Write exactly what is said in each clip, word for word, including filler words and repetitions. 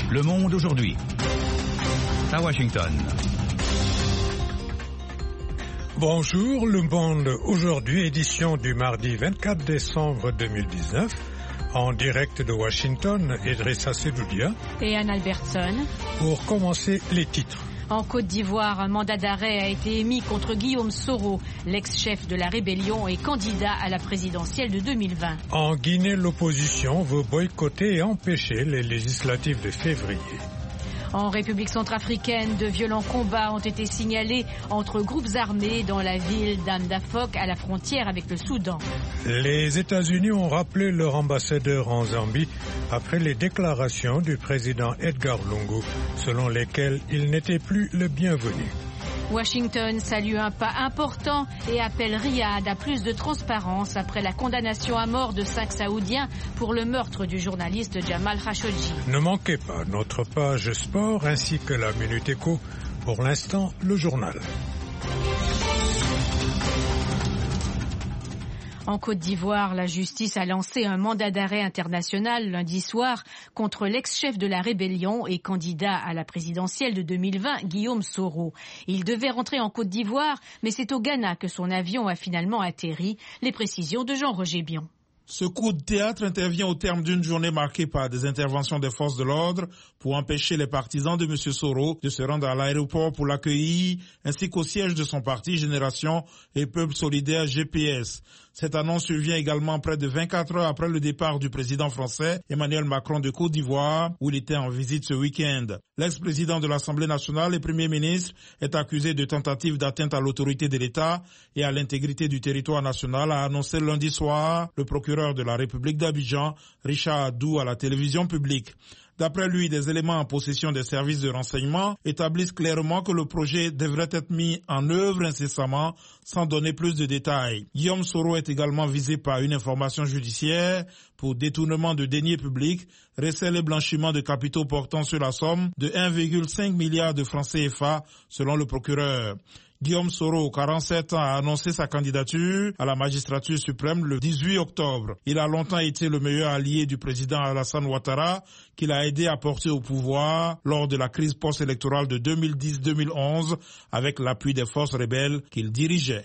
Le Monde aujourd'hui. À Washington. Bonjour, Le Monde aujourd'hui, édition du mardi vingt-quatre décembre deux mille dix-neuf. En direct de Washington, Idrissa Sedoudia et Anne Albertson. Pour commencer, les titres. En Côte d'Ivoire, un mandat d'arrêt a été émis contre Guillaume Soro, l'ex-chef de la rébellion et candidat à la présidentielle de deux mille vingt. En Guinée, l'opposition veut boycotter et empêcher les législatives de février. En République centrafricaine, de violents combats ont été signalés entre groupes armés dans la ville d'Amdafok à la frontière avec le Soudan. Les États-Unis ont rappelé leur ambassadeur en Zambie après les déclarations du président Edgar Lungu, selon lesquelles il n'était plus le bienvenu. Washington salue un pas important et appelle Riyad à plus de transparence après la condamnation à mort de cinq Saoudiens pour le meurtre du journaliste Jamal Khashoggi. Ne manquez pas notre page sport ainsi que la Minute Éco. Pour l'instant, le journal. En Côte d'Ivoire, la justice a lancé un mandat d'arrêt international lundi soir contre l'ex-chef de la rébellion et candidat à la présidentielle de deux mille vingt, Guillaume Soro. Il devait rentrer en Côte d'Ivoire, mais c'est au Ghana que son avion a finalement atterri. Les précisions de Jean-Roger Bion. Ce coup de théâtre intervient au terme d'une journée marquée par des interventions des forces de l'ordre pour empêcher les partisans de M. Soro de se rendre à l'aéroport pour l'accueillir, ainsi qu'au siège de son parti Génération et Peuple Solidaire G P S. Cette annonce survient également près de vingt-quatre heures après le départ du président français Emmanuel Macron de Côte d'Ivoire, où il était en visite ce week-end. L'ex-président de l'Assemblée nationale et Premier ministre est accusé de tentative d'atteinte à l'autorité de l'État et à l'intégrité du territoire national, a annoncé lundi soir le procureur de la République d'Abidjan, Richard Adou, à la télévision publique. D'après lui, des éléments en possession des services de renseignement établissent clairement que le projet devrait être mis en œuvre incessamment, sans donner plus de détails. Guillaume Soro est également visé par une information judiciaire pour détournement de deniers publics, recel et blanchiment de capitaux portant sur la somme de un virgule cinq milliard de francs C F A, selon le procureur. Guillaume Soro, quarante-sept ans, a annoncé sa candidature à la magistrature suprême le dix-huit octobre. Il a longtemps été le meilleur allié du président Alassane Ouattara, qu'il a aidé à porter au pouvoir lors de la crise post-électorale de deux mille dix deux mille onze avec l'appui des forces rebelles qu'il dirigeait.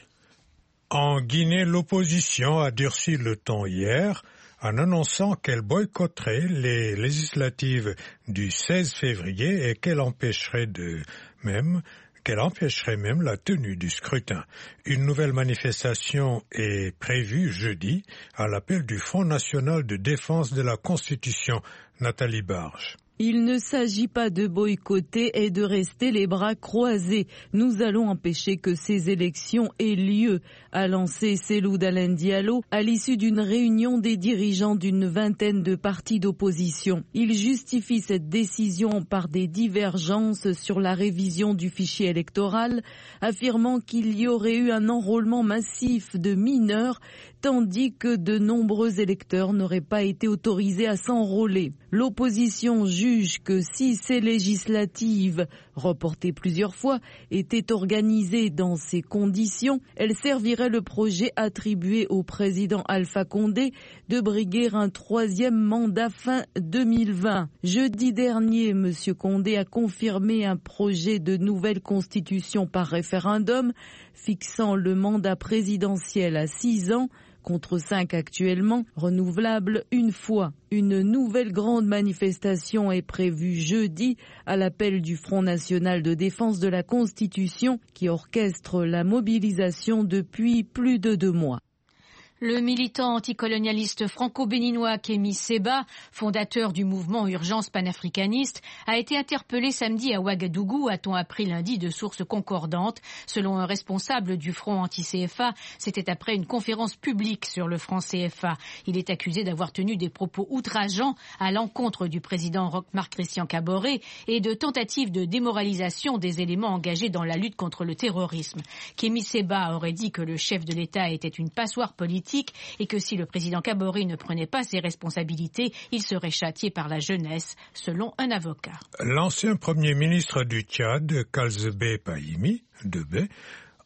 En Guinée, l'opposition a durci le ton hier en annonçant qu'elle boycotterait les législatives du seize février et qu'elle empêcherait de même qu'elle empêcherait même la tenue du scrutin. Une nouvelle manifestation est prévue jeudi à l'appel du Front national de défense de la Constitution, Nathalie Barge. Il ne s'agit pas de boycotter et de rester les bras croisés. Nous allons empêcher que ces élections aient lieu, a lancé Cellou Dalein Diallo à l'issue d'une réunion des dirigeants d'une vingtaine de partis d'opposition. Il justifie cette décision par des divergences sur la révision du fichier électoral, affirmant qu'il y aurait eu un enrôlement massif de mineurs, tandis que de nombreux électeurs n'auraient pas été autorisés à s'enrôler. L'opposition juge que si ces législatives, reportées plusieurs fois, étaient organisées dans ces conditions, elles serviraient le projet attribué au président Alpha Condé de briguer un troisième mandat fin deux mille vingt. Jeudi dernier, M. Condé a confirmé un projet de nouvelle constitution par référendum, fixant le mandat présidentiel à six ans, contre cinq actuellement, renouvelable une fois. Une nouvelle grande manifestation est prévue jeudi à l'appel du Front national de défense de la Constitution qui orchestre la mobilisation depuis plus de deux mois. Le militant anticolonialiste franco-béninois Kémy Séba, fondateur du mouvement Urgence panafricaniste, a été interpellé samedi à Ouagadougou, a-t-on appris lundi de sources concordantes. Selon un responsable du front anti-C F A, c'était après une conférence publique sur le franc C F A. Il est accusé d'avoir tenu des propos outrageants à l'encontre du président Marc-Christian Kaboré et de tentatives de démoralisation des éléments engagés dans la lutte contre le terrorisme. Kémy Séba aurait dit que le chef de l'État était une passoire politique et que si le président Kaboré ne prenait pas ses responsabilités, il serait châtié par la jeunesse, selon un avocat. L'ancien premier ministre du Tchad, Kalzebe Pahimi, Debé,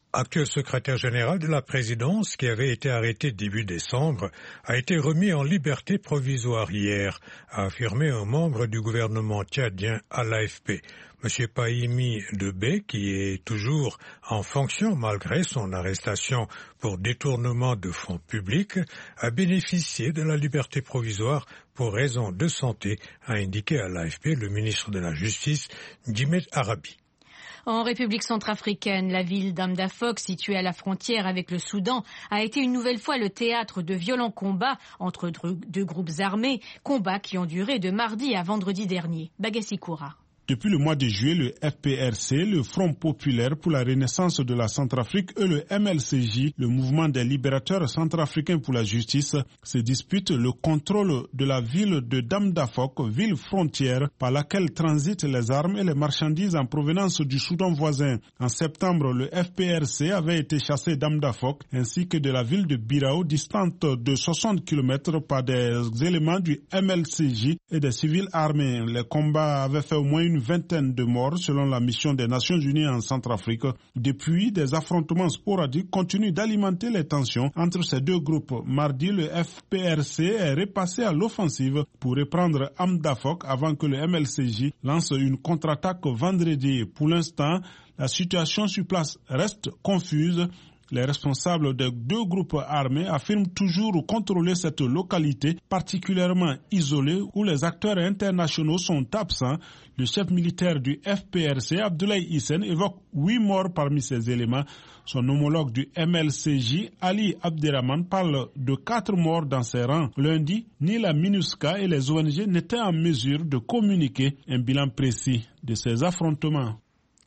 actuel secrétaire général de la présidence, qui avait été arrêté début décembre, a été remis en liberté provisoire hier, a affirmé un membre du gouvernement tchadien à l'A F P. M. Pahimi Debé, qui est toujours en fonction malgré son arrestation pour détournement de fonds publics, a bénéficié de la liberté provisoire pour raison de santé, a indiqué à l'A F P le ministre de la Justice, Djimet Arabi. En République centrafricaine, la ville d'Amdafok, située à la frontière avec le Soudan, a été une nouvelle fois le théâtre de violents combats entre deux groupes armés, combats qui ont duré de mardi à vendredi dernier. Bagassi Koura. Depuis le mois de juillet, le F P R C, le Front populaire pour la renaissance de la Centrafrique et le M L C J, le mouvement des libérateurs centrafricains pour la justice, se disputent le contrôle de la ville de Damdafok, ville frontière par laquelle transitent les armes et les marchandises en provenance du Soudan voisin. En septembre, le F P R C avait été chassé d'Amdafok ainsi que de la ville de Birao, distante de soixante kilomètres par des éléments du M L C J et des civils armés. Les combats avaient fait au moins une vingtaine de morts selon la mission des Nations Unies en Centrafrique. Depuis, des affrontements sporadiques continuent d'alimenter les tensions entre ces deux groupes. Mardi, le F P R C est repassé à l'offensive pour reprendre Amdafok avant que le M L C J lance une contre-attaque vendredi. Pour l'instant, la situation sur place reste confuse. Les responsables des deux groupes armés affirment toujours contrôler cette localité particulièrement isolée où les acteurs internationaux sont absents. Le chef militaire du F P R C, Abdoulaye Hissène, évoque huit morts parmi ces éléments. Son homologue du M L C J, Ali Abderrahman, parle de quatre morts dans ses rangs. Lundi, ni la MINUSCA et les O N G n'étaient en mesure de communiquer un bilan précis de ces affrontements.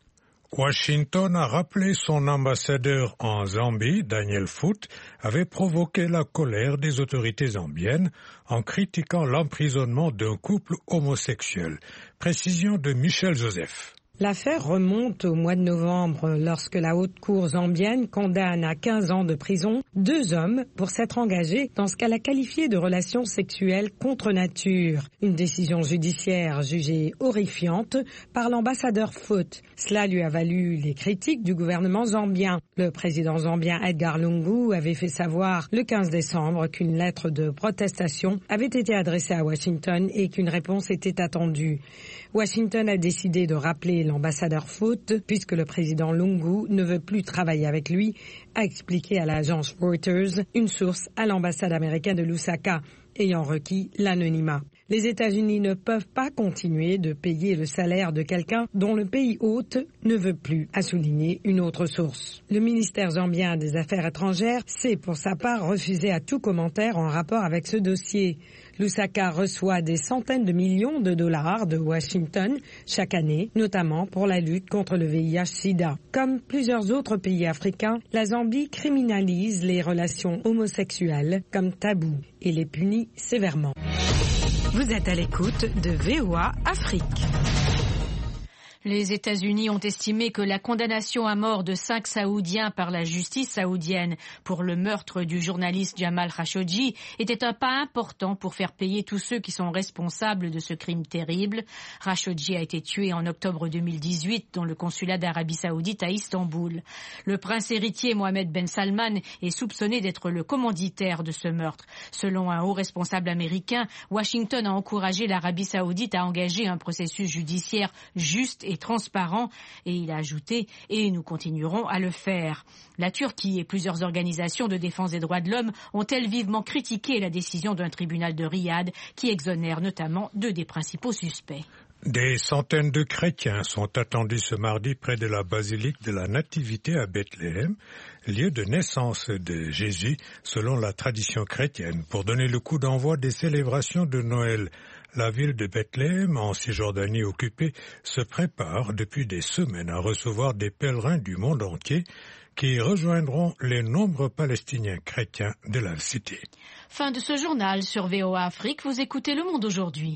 Washington a rappelé son ambassadeur en Zambie, Daniel Foot, avait provoqué la colère des autorités zambiennes en critiquant l'emprisonnement d'un couple homosexuel. Précision de Michel Joseph. L'affaire remonte au mois de novembre lorsque la haute cour zambienne condamne à quinze ans de prison deux hommes pour s'être engagés dans ce qu'elle a qualifié de relations sexuelles contre nature. Une décision judiciaire jugée horrifiante par l'ambassadeur Foot. Cela lui a valu les critiques du gouvernement zambien. Le président zambien Edgar Lungu avait fait savoir le quinze décembre qu'une lettre de protestation avait été adressée à Washington et qu'une réponse était attendue. Washington a décidé de rappeler l'ambassadeur Foot puisque le président Lungu ne veut plus travailler avec lui, a expliqué à l'agence Reuters une source à l'ambassade américaine de Lusaka ayant requis l'anonymat. Les États-Unis ne peuvent pas continuer de payer le salaire de quelqu'un dont le pays hôte ne veut plus, a souligné une autre source. Le ministère zambien des Affaires étrangères s'est pour sa part refusé à tout commentaire en rapport avec ce dossier. Lusaka reçoit des centaines de millions de dollars de Washington chaque année, notamment pour la lutte contre le V I H sida. Comme plusieurs autres pays africains, la Zambie criminalise les relations homosexuelles comme tabou et les punit sévèrement. Vous êtes à l'écoute de V O A Afrique. Les États-Unis ont estimé que la condamnation à mort de cinq Saoudiens par la justice saoudienne pour le meurtre du journaliste Jamal Khashoggi était un pas important pour faire payer tous ceux qui sont responsables de ce crime terrible. Khashoggi a été tué en octobre deux mille dix-huit dans le consulat d'Arabie Saoudite à Istanbul. Le prince héritier Mohammed Ben Salman est soupçonné d'être le commanditaire de ce meurtre. Selon un haut responsable américain, Washington a encouragé l'Arabie Saoudite à engager un processus judiciaire juste et transparent, et il a ajouté « et nous continuerons à le faire ». La Turquie et plusieurs organisations de défense des droits de l'homme ont-elles vivement critiqué la décision d'un tribunal de Riyad qui exonère notamment deux des principaux suspects. Des centaines de chrétiens sont attendus ce mardi près de la basilique de la Nativité à Bethléem, lieu de naissance de Jésus selon la tradition chrétienne, pour donner le coup d'envoi des célébrations de Noël. La ville de Bethléem, en Cisjordanie occupée, se prépare depuis des semaines à recevoir des pèlerins du monde entier qui rejoindront les nombreux Palestiniens chrétiens de la cité. Fin de ce journal sur V O A Afrique. Vous écoutez Le Monde aujourd'hui.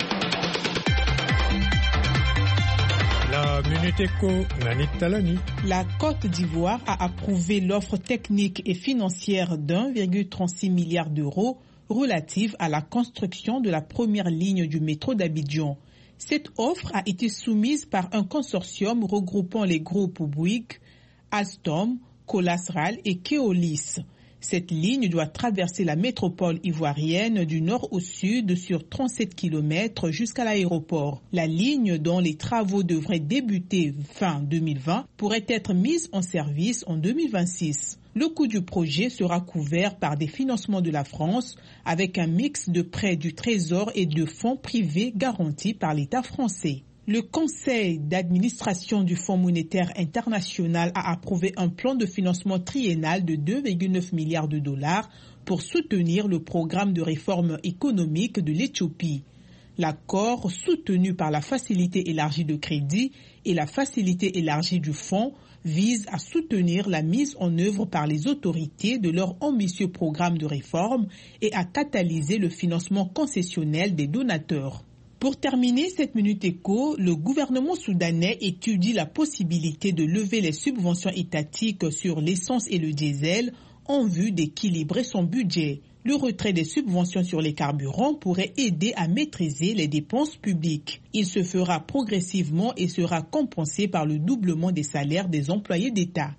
La Minute Éco, Nanit Talani. La Côte d'Ivoire a approuvé l'offre technique et financière d'un virgule trente-six milliard d'euros relative à la construction de la première ligne du métro d'Abidjan. Cette offre a été soumise par un consortium regroupant les groupes Bouygues, Alstom, Colasral et Keolis. Cette ligne doit traverser la métropole ivoirienne du nord au sud sur trente-sept kilomètres jusqu'à l'aéroport. La ligne, dont les travaux devraient débuter fin deux mille vingt, pourrait être mise en service en deux mille vingt-six. Le coût du projet sera couvert par des financements de la France avec un mix de prêts du Trésor et de fonds privés garantis par l'État français. Le conseil d'administration du Fonds monétaire international a approuvé un plan de financement triennal de deux virgule neuf milliards de dollars pour soutenir le programme de réforme économique de l'Éthiopie. L'accord, soutenu par la facilité élargie de crédit et la facilité élargie du fonds, vise à soutenir la mise en œuvre par les autorités de leur ambitieux programme de réforme et à catalyser le financement concessionnel des donateurs. Pour terminer cette Minute Éco, le gouvernement soudanais étudie la possibilité de lever les subventions étatiques sur l'essence et le diesel en vue d'équilibrer son budget. Le retrait des subventions sur les carburants pourrait aider à maîtriser les dépenses publiques. Il se fera progressivement et sera compensé par le doublement des salaires des employés d'État.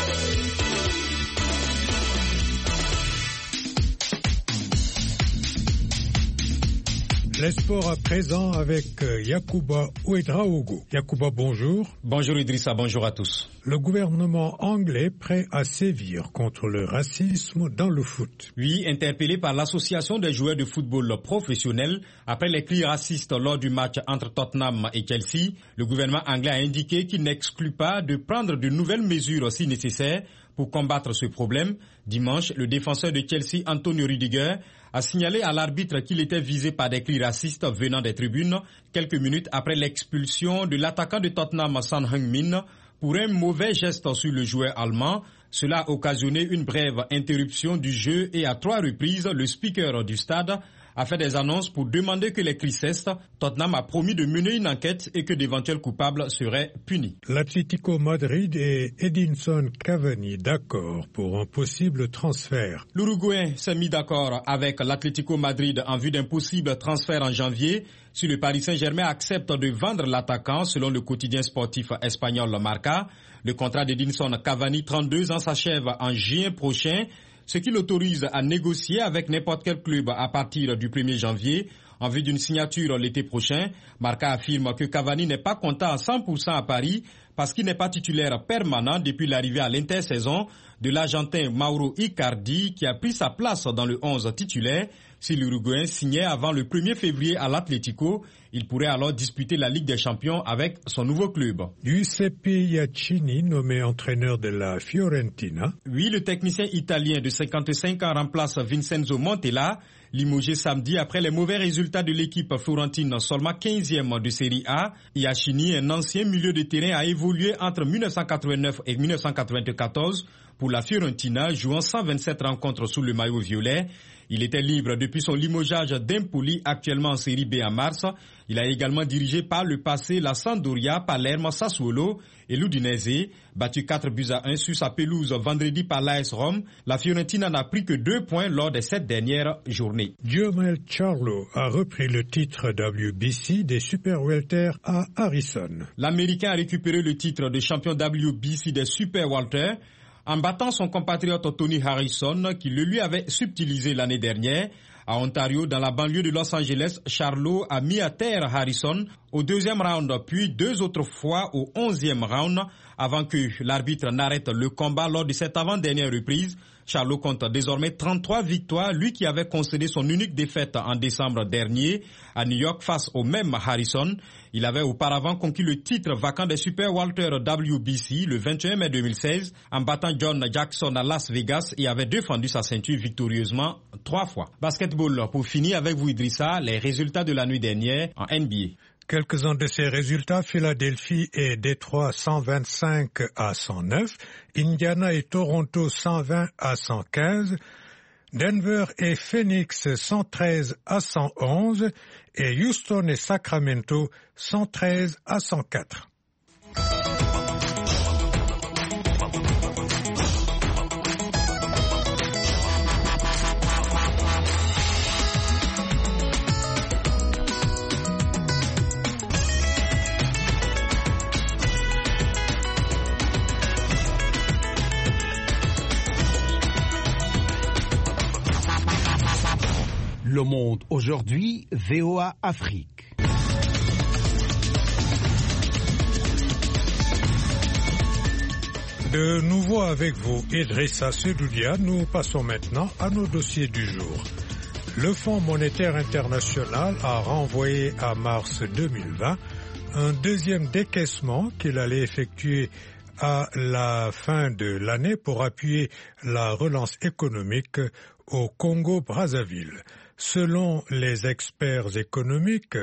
Les sports à présent avec Yacouba Ouedraogo. Yacouba, bonjour. Bonjour Idrissa, bonjour à tous. Le gouvernement anglais prêt à sévir contre le racisme dans le foot. Oui, interpellé par l'association des joueurs de football professionnels après les cris racistes lors du match entre Tottenham et Chelsea, le gouvernement anglais a indiqué qu'il n'exclut pas de prendre de nouvelles mesures si nécessaires pour combattre ce problème. Dimanche, le défenseur de Chelsea, Antonio Rudiger, a signalé à l'arbitre qu'il était visé par des cris racistes venant des tribunes quelques minutes après l'expulsion de l'attaquant de Tottenham, Son Heung-min, pour un mauvais geste sur le joueur allemand. Cela a occasionné une brève interruption du jeu et à trois reprises, le speaker du stade a fait des annonces pour demander que les cris cessent. Tottenham a promis de mener une enquête et que d'éventuels coupables seraient punis. L'Atlético Madrid et Edinson Cavani d'accord pour un possible transfert. L'Uruguayen s'est mis d'accord avec l'Atlético Madrid en vue d'un possible transfert en janvier si le Paris Saint-Germain accepte de vendre l'attaquant, selon le quotidien sportif espagnol Marca. Le contrat d'Edinson Cavani, trente-deux ans, s'achève en juin prochain, ce qui l'autorise à négocier avec n'importe quel club à partir du premier janvier en vue d'une signature l'été prochain. Marca affirme que Cavani n'est pas content à cent pour cent à Paris parce qu'il n'est pas titulaire permanent depuis l'arrivée à l'intersaison de l'Argentin Mauro Icardi qui a pris sa place dans le onze titulaire. Si l'Uruguayen signait avant le premier février à l'Atlético, il pourrait alors disputer la Ligue des Champions avec son nouveau club. Giuseppe Iacchini, nommé entraîneur de la Fiorentina. Oui, le technicien italien de cinquante-cinq ans remplace Vincenzo Montella, limogé samedi après les mauvais résultats de l'équipe florentine, seulement quinzième de Série A. Iacchini, un ancien milieu de terrain, a évolué entre mille neuf cent quatre-vingt-neuf et mille neuf cent quatre-vingt-quatorze pour la Fiorentina, jouant cent vingt-sept rencontres sous le maillot violet. Il était libre depuis son limogeage d'Empoli, actuellement en Série B en mars. Il a également dirigé par le passé la Sampdoria, Palerme, Sassuolo et l'Udinese. Battu quatre buts à un sur sa pelouse vendredi par l'A S Rome, la Fiorentina n'a pris que deux points lors des sept dernières journées. Jermell Charlo a repris le titre W B C des Super Welter à Harrison. L'Américain a récupéré le titre de champion W B C des Super Welter en battant son compatriote Tony Harrison qui le lui avait subtilisé l'année dernière. À Ontario, dans la banlieue de Los Angeles, Charlo a mis à terre Harrison au deuxième round, puis deux autres fois au onzième round, avant que l'arbitre n'arrête le combat lors de cette avant-dernière reprise. Charlo compte désormais trente-trois victoires, lui qui avait concédé son unique défaite en décembre dernier à New York face au même Harrison. Il avait auparavant conquis le titre vacant des Super Welter W B C le vingt et un mai deux mille seize en battant John Jackson à Las Vegas et avait défendu sa ceinture victorieusement trois fois. Basketball, pour finir avec vous Idrissa, les résultats de la nuit dernière en N B A. Quelques-uns de ces résultats, Philadelphie et Détroit cent vingt-cinq à cent neuf, Indiana et Toronto cent vingt à cent quinze, Denver et Phoenix cent treize à cent onze et Houston et Sacramento cent treize à cent quatre. Le Monde aujourd'hui, V O A Afrique. De nouveau avec vous, Idrissa Sedoudia, nous passons maintenant à nos dossiers du jour. Le Fonds monétaire international a renvoyé à mars deux mille vingt un deuxième décaissement qu'il allait effectuer à la fin de l'année pour appuyer la relance économique au Congo-Brazzaville. Selon les experts économiques,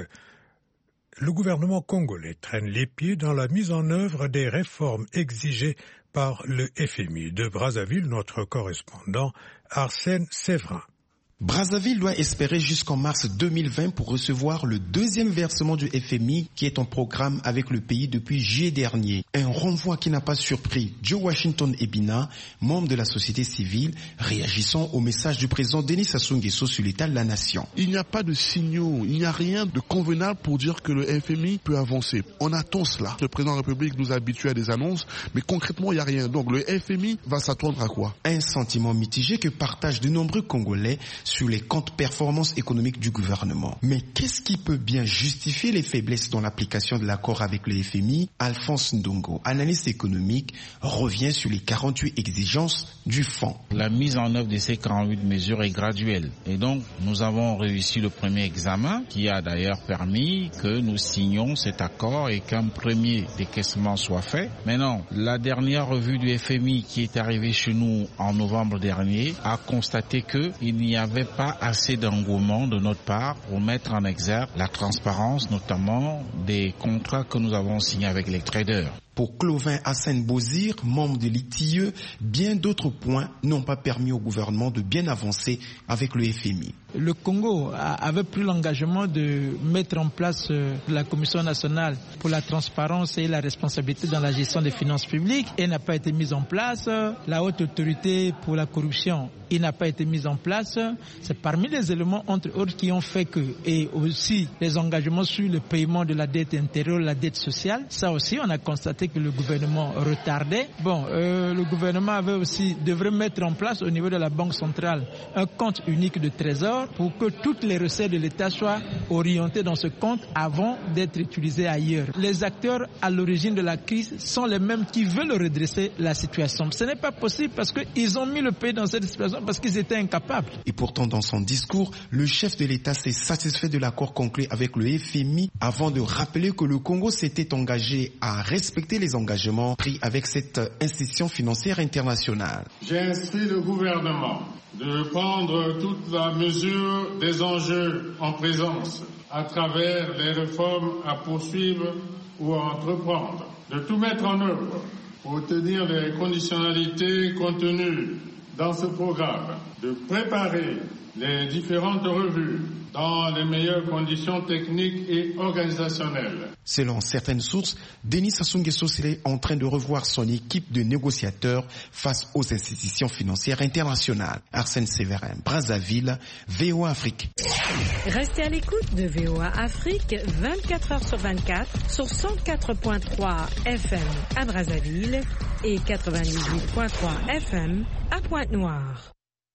le gouvernement congolais traîne les pieds dans la mise en œuvre des réformes exigées par le F M I. De Brazzaville, notre correspondant Arsène Séverin. Brazzaville doit espérer jusqu'en mars deux mille vingt pour recevoir le deuxième versement du F M I qui est en programme avec le pays depuis juillet dernier. Un renvoi qui n'a pas surpris Joe Washington Ebina, membre de la société civile, réagissant au message du président Denis Sassou Nguesso sur l'état de la nation. Il n'y a pas de signaux, il n'y a rien de convenable pour dire que le F M I peut avancer. On attend cela. Le président de la République nous a habitués à des annonces, mais concrètement il n'y a rien. Donc le F M I va s'attendre à quoi? Un sentiment mitigé que partagent de nombreux Congolais sur les comptes performance économique du gouvernement. Mais qu'est-ce qui peut bien justifier les faiblesses dans l'application de l'accord avec le F M I? Alphonse Ndongo, analyste économique, revient sur les quarante-huit exigences du fonds. La mise en œuvre de ces quarante-huit mesures est graduelle. Et donc, nous avons réussi le premier examen qui a d'ailleurs permis que nous signions cet accord et qu'un premier décaissement soit fait. Maintenant, la dernière revue du F M I qui est arrivée chez nous en novembre dernier a constaté qu'il n'y avait pas assez d'engouement de notre part pour mettre en exergue la transparence, notamment des contrats que nous avons signés avec les traders. Pour Clovin Hassan Bozir, membre de l'I T I E, bien d'autres points n'ont pas permis au gouvernement de bien avancer avec le F M I. Le Congo avait pris l'engagement de mettre en place la Commission nationale pour la transparence et la responsabilité dans la gestion des finances publiques. Elle n'a pas été mise en place. La haute autorité pour la corruption, il n'a pas été mise en place. C'est parmi les éléments, entre autres, qui ont fait que, et aussi les engagements sur le paiement de la dette intérieure, la dette sociale, ça aussi on a constaté que le gouvernement retardait. Bon, euh, le gouvernement avait aussi, devrait mettre en place au niveau de la Banque centrale un compte unique de trésor pour que toutes les recettes de l'État soient orientées dans ce compte avant d'être utilisées ailleurs. Les acteurs à l'origine de la crise sont les mêmes qui veulent redresser la situation. Ce n'est pas possible parce qu'ils ont mis le pays dans cette situation parce qu'ils étaient incapables. Et pourtant, dans son discours, le chef de l'État s'est satisfait de l'accord conclu avec le F M I avant de rappeler que le Congo s'était engagé à respecter les engagements pris avec cette institution financière internationale. J'ai instruit le gouvernement de prendre toute la mesure des enjeux en présence à travers les réformes à poursuivre ou à entreprendre, de tout mettre en œuvre pour obtenir les conditionnalités contenues dans ce programme, de préparer les différentes revues dans les meilleures conditions techniques et organisationnelles. Selon certaines sources, Denis Sassou Nguesso serait en train de revoir son équipe de négociateurs face aux institutions financières internationales. Arsène Séverin, Brazzaville, V O A Afrique. Restez à l'écoute de V O A Afrique vingt-quatre heures sur vingt-quatre sur cent quatre virgule trois F M à Brazzaville et quatre-vingt-dix-huit virgule trois F M à Pointe-Noire.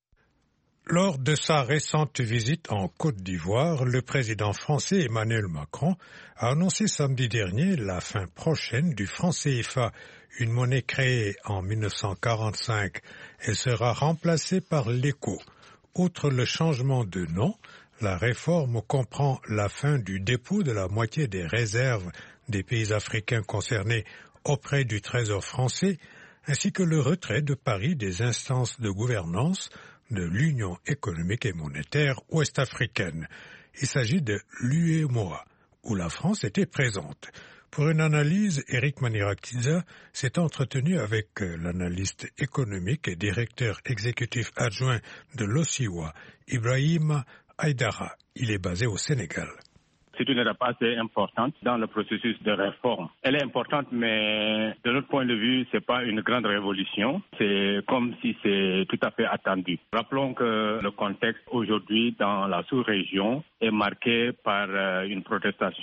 Lors de sa récente visite en Côte d'Ivoire, le président français Emmanuel Macron a annoncé samedi dernier la fin prochaine du franc C F A, une monnaie créée en mille neuf cent quarante-cinq. Elle sera remplacée par l'éco. Outre le changement de nom, la réforme comprend la fin du dépôt de la moitié des réserves des pays africains concernés auprès du Trésor français, ainsi que le retrait de Paris des instances de gouvernance de l'Union économique et monétaire ouest-africaine. Il s'agit de l'U E M O A, où la France était présente. Pour une analyse, Eric Manirakiza s'est entretenu avec l'analyste économique et directeur exécutif adjoint de l'O S I W A, Ibrahim Aïdara. Il est basé au Sénégal. C'est une étape assez importante dans le processus de réforme. Elle est importante, mais de notre point de vue, c'est pas une grande révolution. C'est comme si c'est tout à fait attendu. Rappelons que le contexte aujourd'hui dans la sous-région est marqué par une protestation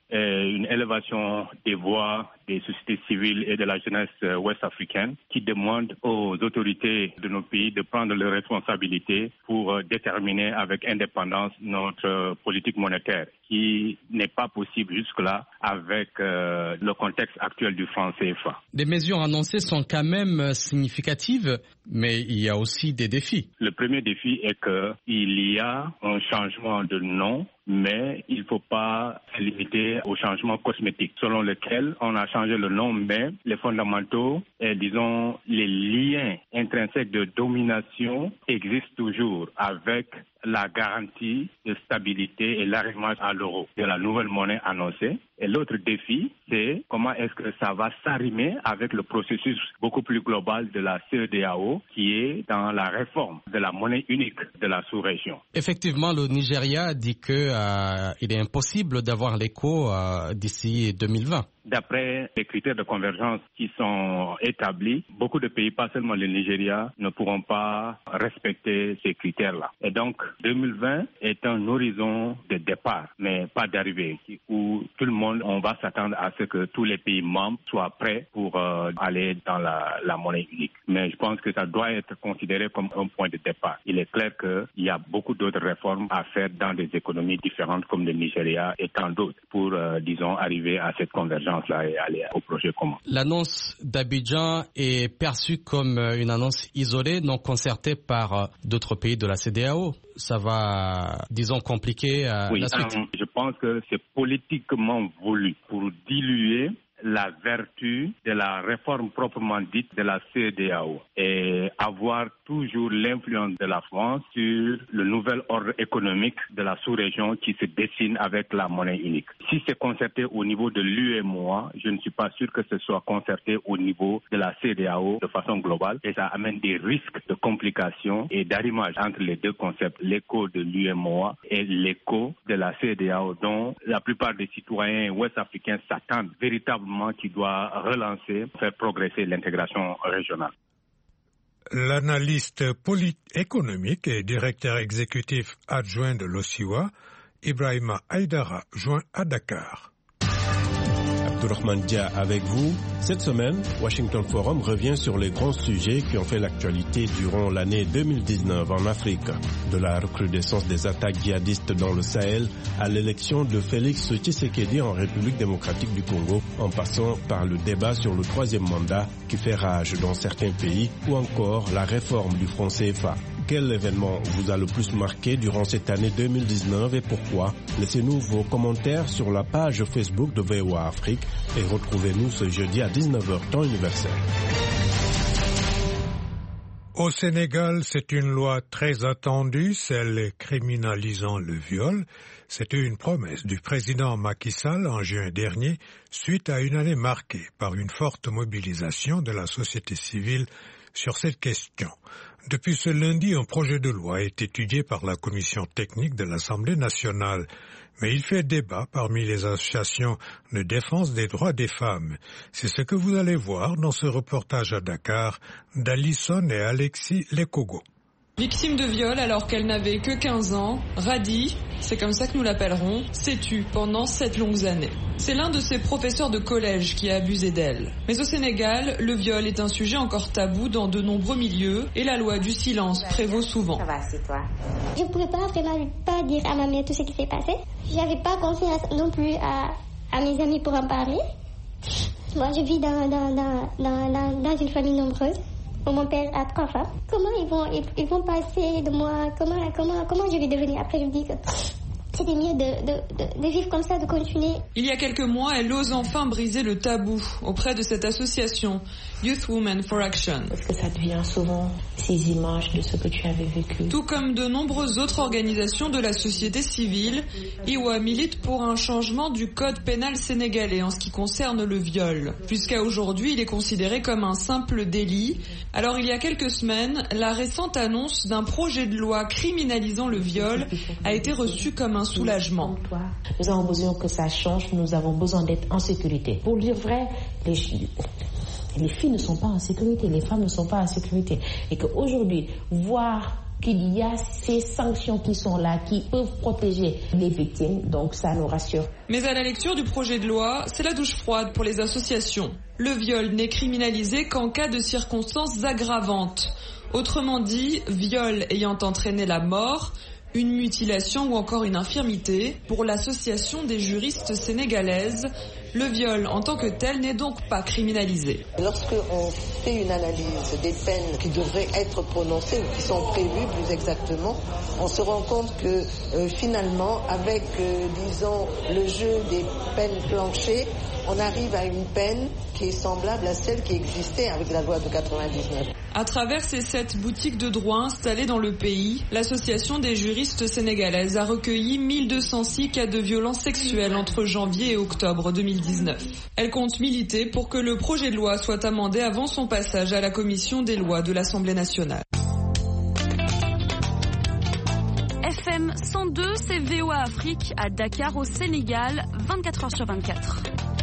et une élévation des voix des sociétés civiles et de la jeunesse ouest-africaine qui demandent aux autorités de nos pays de prendre leurs responsabilités pour déterminer avec indépendance notre politique monétaire, qui n'est pas possible jusque-là avec euh, le contexte actuel du franc C F A. Les mesures annoncées sont quand même significatives, mais il y a aussi des défis. Le premier défi est qu'il y a un changement de nom, mais il ne faut pas se limiter au changement cosmétique, selon lequel on a changé le nom, mais les fondamentaux et, disons, les liens intrinsèques de domination existent toujours avec la garantie de stabilité et l'arrimage à l'euro de la nouvelle monnaie annoncée. Et l'autre défi, c'est comment est-ce que ça va s'arrimer avec le processus beaucoup plus global de la C E D A O qui est dans la réforme de la monnaie unique de la sous-région. Effectivement, le Nigeria dit qu'il euh, est impossible d'avoir l'écho euh, d'ici deux mille vingt. D'après les critères de convergence qui sont établis, beaucoup de pays, pas seulement le Nigeria, ne pourront pas respecter ces critères-là. Et donc, deux mille vingt est un horizon de départ, mais pas d'arrivée, où tout le monde, on va s'attendre à ce que tous les pays membres soient prêts pour euh, aller dans la, la monnaie unique. Mais je pense que ça doit être considéré comme un point de départ. Il est clair qu'il y a beaucoup d'autres réformes à faire dans des économies différentes comme le Nigeria et tant d'autres pour, euh, disons, arriver à cette convergence là et aller au projet commun. L'annonce d'Abidjan est perçue comme une annonce isolée, non concertée par d'autres pays de la C E D A O. Ça va, disons, compliquer euh, oui, la suite. Euh, je pense que c'est politiquement voulu pour diluer la vertu de la réforme proprement dite de la C E D A O et avoir toujours l'influence de la France sur le nouvel ordre économique de la sous-région qui se dessine avec la monnaie unique. Si c'est concerté au niveau de l'U E M O A, je ne suis pas sûr que ce soit concerté au niveau de la C E D A O de façon globale et ça amène des risques de complications et d'arrimage entre les deux concepts, l'écho de l'U E M O A et l'écho de la C E D A O dont la plupart des citoyens ouest-africains s'attendent véritablement qui doit relancer, faire progresser l'intégration régionale. L'analyste économique et directeur exécutif adjoint de l'OSIWA, Ibrahima Aïdara, joint à Dakar. Abdourahmane Dia avec vous. Cette semaine, Washington Forum revient sur les grands sujets qui ont fait l'actualité durant l'année deux mille dix-neuf en Afrique. De la recrudescence des attaques djihadistes dans le Sahel à l'élection de Félix Tshisekedi en République démocratique du Congo, en passant par le débat sur le troisième mandat qui fait rage dans certains pays ou encore la réforme du franc C F A. Quel événement vous a le plus marqué durant cette année deux mille dix-neuf et pourquoi? Laissez-nous vos commentaires sur la page Facebook de V O A Afrique et retrouvez-nous ce jeudi à dix-neuf heures temps universel. Au Sénégal, c'est une loi très attendue, celle criminalisant le viol. C'était une promesse du président Macky Sall en juin dernier, suite à une année marquée par une forte mobilisation de la société civile sur cette question. Depuis ce lundi, un projet de loi est étudié par la commission technique de l'Assemblée nationale, mais il fait débat parmi les associations de défense des droits des femmes. C'est ce que vous allez voir dans ce reportage à Dakar d'Alison et Alexis Lekogo. Victime de viol alors qu'elle n'avait que quinze ans, Radi, c'est comme ça que nous l'appellerons, s'est tue pendant sept longues années. C'est l'un de ses professeurs de collège qui a abusé d'elle. Mais au Sénégal, le viol est un sujet encore tabou dans de nombreux milieux et la loi du silence prévaut souvent. Ça va, c'est toi. Je ne pouvais pas vraiment pas dire à ma mère tout ce qui s'est passé. J'avais pas confiance non plus à, à mes amis pour en parler. Moi, je vis dans, dans, dans, dans, dans, dans une famille nombreuse. Mon père a trois femmes. Comment ils vont, ils, ils vont passer de moi? Comment, comment, comment je vais devenir? Après, je me dis que c'était mieux de, de, de, de vivre comme ça, de continuer. Il y a quelques mois, elle ose enfin briser le tabou auprès de cette association Youth Women for Action. Parce que ça devient souvent ces images de ce que tu avais vécu. Tout comme de nombreuses autres organisations de la société civile, I W A milite pour un changement du code pénal sénégalais en ce qui concerne le viol. Jusqu'à aujourd'hui, il est considéré comme un simple délit. Alors il y a quelques semaines, la récente annonce d'un projet de loi criminalisant le viol a été reçue comme un soulagement. Nous avons besoin que ça change, nous avons besoin d'être en sécurité. Pour dire vrai, les, les filles ne sont pas en sécurité, les femmes ne sont pas en sécurité. Et qu'aujourd'hui, voir qu'il y a ces sanctions qui sont là, qui peuvent protéger les victimes, donc ça nous rassure. Mais à la lecture du projet de loi, c'est la douche froide pour les associations. Le viol n'est criminalisé qu'en cas de circonstances aggravantes. Autrement dit, viol ayant entraîné la mort, une mutilation ou encore une infirmité. Pour l'association des juristes sénégalaises, le viol en tant que tel n'est donc pas criminalisé. Lorsqu'on fait une analyse des peines qui devraient être prononcées ou qui sont prévues plus exactement, on se rend compte que euh, finalement, avec, euh, disons, le jeu des peines planchées, on arrive à une peine qui est semblable à celle qui existait avec la loi de quatre-vingt-dix-neuf. À travers ces sept boutiques de droit installées dans le pays, l'association des juristes sénégalaises a recueilli mille deux cent six cas de violences sexuelles entre janvier et octobre deux mille dix-neuf. Elle compte militer pour que le projet de loi soit amendé avant son passage à la commission des lois de l'Assemblée nationale. F M cent deux, c'est V O A Afrique à Dakar au Sénégal, vingt-quatre heures sur vingt-quatre.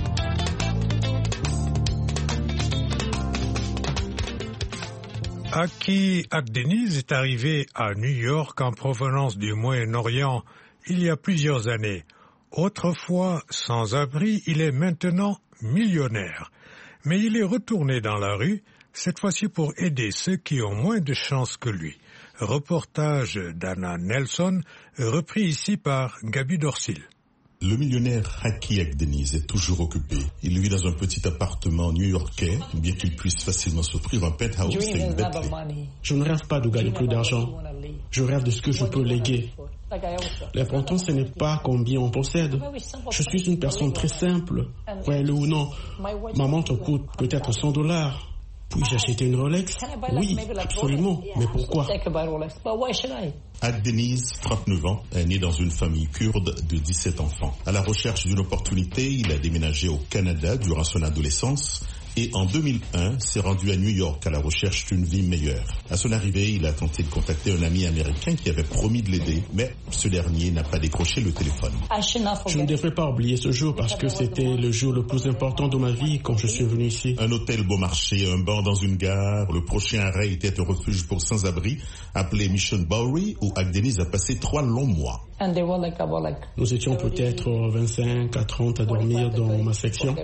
Aki Agdeniz est arrivé à New York en provenance du Moyen-Orient il y a plusieurs années. Autrefois sans abri, il est maintenant millionnaire. Mais il est retourné dans la rue, cette fois-ci pour aider ceux qui ont moins de chance que lui. Reportage d'Anna Nelson, repris ici par Gabi Dorsil. Le millionnaire Aki Agdeniz est toujours occupé. Il vit dans un petit appartement new-yorkais, bien qu'il puisse facilement s'offrir un penthouse et une Bentley. Je ne rêve pas de gagner plus d'argent. Je rêve de ce que je peux léguer. L'important, ce n'est pas combien on possède. Je suis une personne très simple. Croyez-le ou non, ma montre coûte peut-être cent dollars. Puis-je acheter une Rolex? Oui, absolument. Mais pourquoi? Agdeniz, trente-neuf ans, est né dans une famille kurde de dix-sept enfants. À la recherche d'une opportunité, il a déménagé au Canada durant son adolescence et en deux mille un s'est rendu à New York à la recherche d'une vie meilleure. À son arrivée, il a tenté de contacter un ami américain qui avait promis de l'aider, mais ce dernier n'a pas décroché le téléphone. Je ne devrais pas oublier ce jour parce que c'était le jour le plus important de ma vie quand je suis venu ici. Un hôtel bon marché, un banc dans une gare, le prochain arrêt était un refuge pour sans-abri appelé Mission Bowery où Agdeniz a passé trois longs mois. Nous étions peut-être vingt-cinq à trente à dormir dans ma section.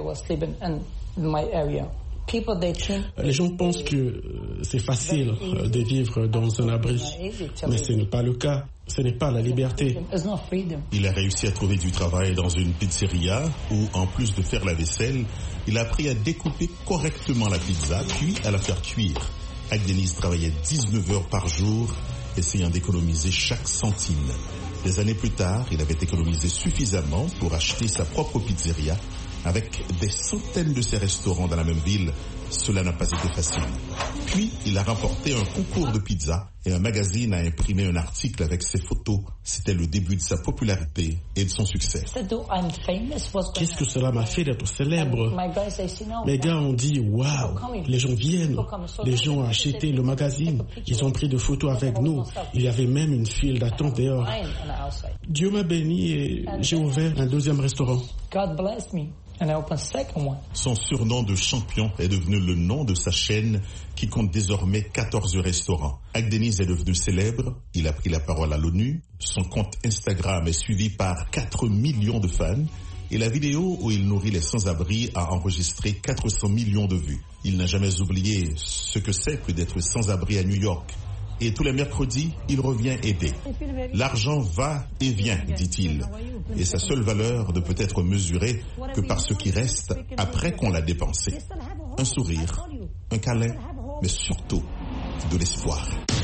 Les gens pensent que c'est facile de vivre dans un abri, mais ce n'est pas le cas. Ce n'est pas la liberté. Il a réussi à trouver du travail dans une pizzeria où, en plus de faire la vaisselle, il a appris à découper correctement la pizza, puis à la faire cuire. Agdeniz travaillait dix-neuf heures par jour, essayant d'économiser chaque centime. Des années plus tard, il avait économisé suffisamment pour acheter sa propre pizzeria. Avec des centaines de ses restaurants dans la même ville, cela n'a pas été facile. Puis, il a remporté un concours de pizza et un magazine a imprimé un article avec ses photos. C'était le début de sa popularité et de son succès. Qu'est-ce que cela m'a fait d'être célèbre? Les gars ont dit « Waouh, les gens viennent, les gens ont acheté le magazine, ils ont pris des photos avec nous. Il y avait même une file d'attente dehors. » Dieu m'a béni et j'ai ouvert un deuxième restaurant. Son surnom de champion est devenu le nom de sa chaîne qui compte désormais quatorze restaurants. Agdeniz est devenu célèbre, il a pris la parole à l'ONU, son compte Instagram est suivi par quatre millions de fans et la vidéo où il nourrit les sans-abri a enregistré quatre cents millions de vues. Il n'a jamais oublié ce que c'est que d'être sans-abri à New York. Et tous les mercredis, il revient aider. L'argent va et vient, dit-il. Et sa seule valeur ne peut être mesurée que par ce qui reste après qu'on l'a dépensé. Un sourire, un câlin, mais surtout de l'espoir.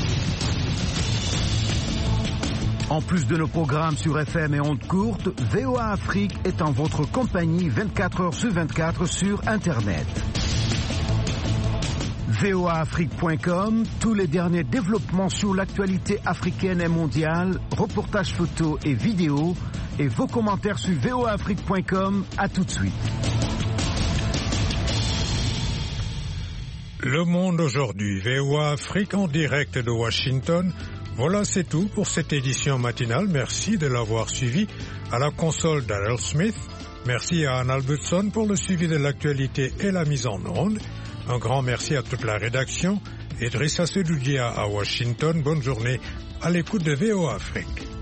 En plus de nos programmes sur F M et ondes courtes, V O A Afrique est en votre compagnie vingt-quatre heures sur vingt-quatre sur Internet. V O A Afrique point com, tous les derniers développements sur l'actualité africaine et mondiale, reportages photos et vidéos, et vos commentaires sur V O A Afrique point com. À tout de suite. Le Monde aujourd'hui, V O A Afrique en direct de Washington. Voilà, c'est tout pour cette édition matinale. Merci de l'avoir suivi. À la console Daryl Smith. Merci à Anne Albertson pour le suivi de l'actualité et la mise en onde. Un grand merci à toute la rédaction Idrissa Sedoudia à Washington. Bonne journée à l'écoute de V O A Afrique.